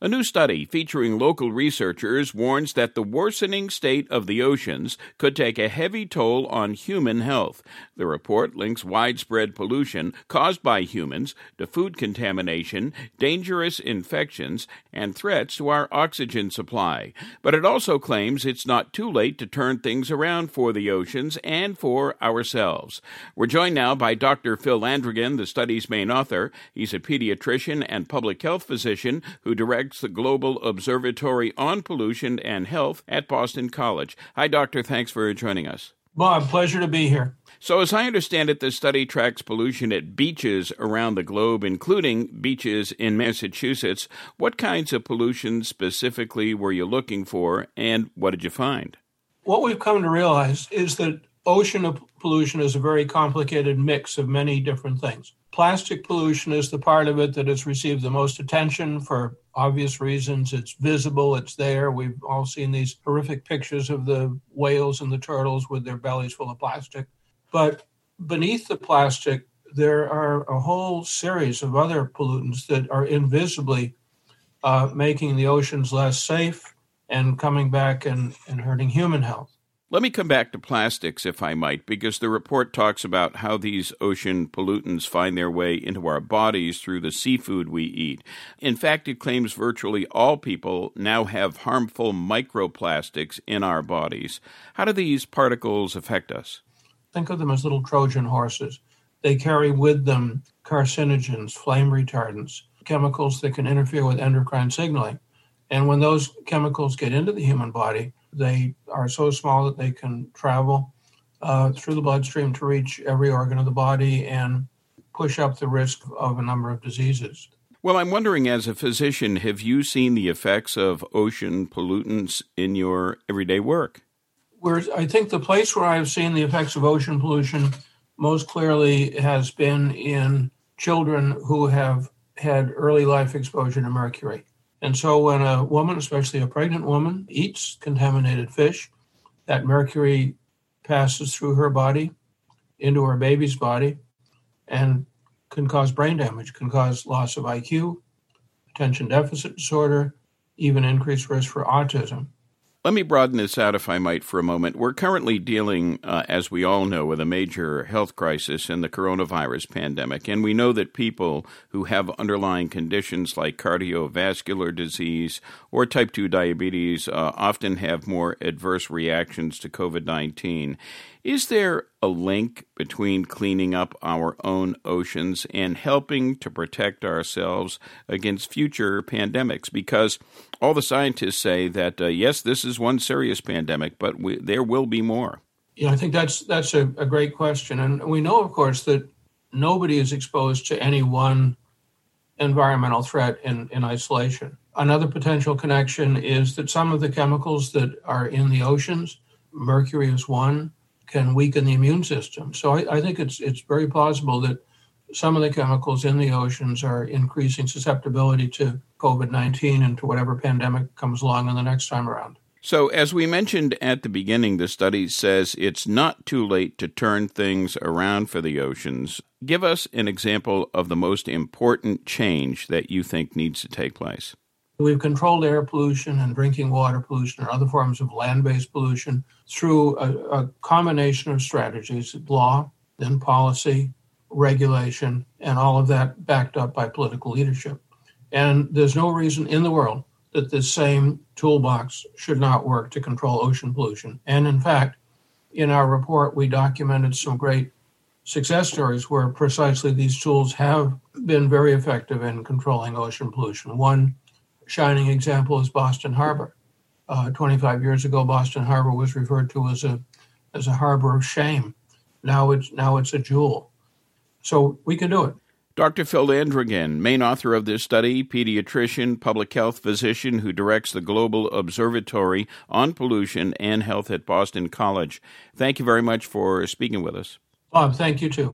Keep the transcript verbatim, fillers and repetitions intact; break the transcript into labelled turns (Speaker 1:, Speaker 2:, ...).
Speaker 1: A new study featuring local researchers warns that the worsening state of the oceans could take a heavy toll on human health. The report links widespread pollution caused by humans to food contamination, dangerous infections, and threats to our oxygen supply. But it also claims it's not too late to turn things around for the oceans and for ourselves. We're joined now by Doctor Phil Landrigan, the study's main author. He's a pediatrician and public health physician who directs the Global Observatory on Pollution and Health at Boston College. Hi, Doctor. Thanks for joining us.
Speaker 2: Bob, pleasure to be here.
Speaker 1: So as I understand it, the study tracks pollution at beaches around the globe, including beaches in Massachusetts. What kinds of pollution specifically were you looking for, and what did you find?
Speaker 2: What we've come to realize is that ocean pollution is a very complicated mix of many different things. Plastic pollution is the part of it that has received the most attention for obvious reasons. It's visible, it's there. We've all seen these horrific pictures of the whales and the turtles with their bellies full of plastic. But beneath the plastic, there are a whole series of other pollutants that are invisibly uh, making the oceans less safe and coming back and, and hurting human health.
Speaker 1: Let me come back to plastics, if I might, because the report talks about how these ocean pollutants find their way into our bodies through the seafood we eat. In fact, it claims virtually all people now have harmful microplastics in our bodies. How do these particles affect us?
Speaker 2: Think of them as little Trojan horses. They carry with them carcinogens, flame retardants, chemicals that can interfere with endocrine signaling. And when those chemicals get into the human body, they are so small that they can travel uh, through the bloodstream to reach every organ of the body and push up the risk of a number of diseases.
Speaker 1: Well, I'm wondering, as a physician, have you seen the effects of ocean pollutants in your everyday work?
Speaker 2: Where I think the place where I've seen the effects of ocean pollution most clearly has been in children who have had early life exposure to mercury. And so when a woman, especially a pregnant woman, eats contaminated fish, that mercury passes through her body into her baby's body and can cause brain damage, can cause loss of I Q, attention deficit disorder, even increased risk for autism.
Speaker 1: Let me broaden this out, if I might, for a moment. We're currently dealing, uh, as we all know, with a major health crisis in the coronavirus pandemic, and we know that people who have underlying conditions like cardiovascular disease or type two diabetes uh, often have more adverse reactions to covid nineteen. Is there a link between cleaning up our own oceans and helping to protect ourselves against future pandemics? Because all the scientists say that, uh, yes, this is one serious pandemic, but we, there will be more.
Speaker 2: Yeah, I think that's that's a, a great question. And we know, of course, that nobody is exposed to any one environmental threat in, in isolation. Another potential connection is that some of the chemicals that are in the oceans, mercury is one, can weaken the immune system. So I, I think it's it's very plausible that some of the chemicals in the oceans are increasing susceptibility to covid nineteen and to whatever pandemic comes along in the next time around.
Speaker 1: So as we mentioned at the beginning, the study says it's not too late to turn things around for the oceans. Give us an example of the most important change that you think needs to take place.
Speaker 2: We've controlled air pollution and drinking water pollution or other forms of land-based pollution through a, a combination of strategies, law, then policy, regulation, and all of that backed up by political leadership. And there's no reason in the world that this same toolbox should not work to control ocean pollution. And in fact, in our report, we documented some great success stories where precisely these tools have been very effective in controlling ocean pollution. One shining example is Boston Harbor. Uh, twenty-five years ago, Boston Harbor was referred to as a as a harbor of shame. Now it's now it's a jewel. So we can do it.
Speaker 1: Doctor Phil Landrigan, main author of this study, pediatrician, public health physician who directs the Global Observatory on Pollution and Health at Boston College. Thank you very much for speaking with us.
Speaker 2: Bob, thank you too.